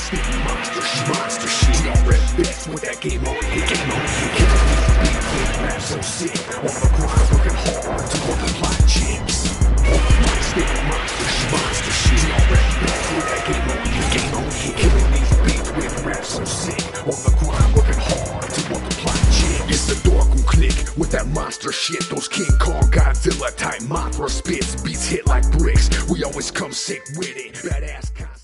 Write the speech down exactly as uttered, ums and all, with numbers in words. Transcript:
spitting monster shit, monster shit. We all rap best with that game on hit, game on hit. Killing these beats with rap so sick. On the grind, working hard to multiply chips. On the mic, spitting monster shit, monster shit. We all rap best with that game on hit, game on hit. Killing these beats with rap so sick. On the grind, working hard to multiply chips. It's the Dorkum click with that monster shit. Those King Kong, Godzilla type Mothra spits. Beats hit like bricks. We always come sick with it. Badass concept.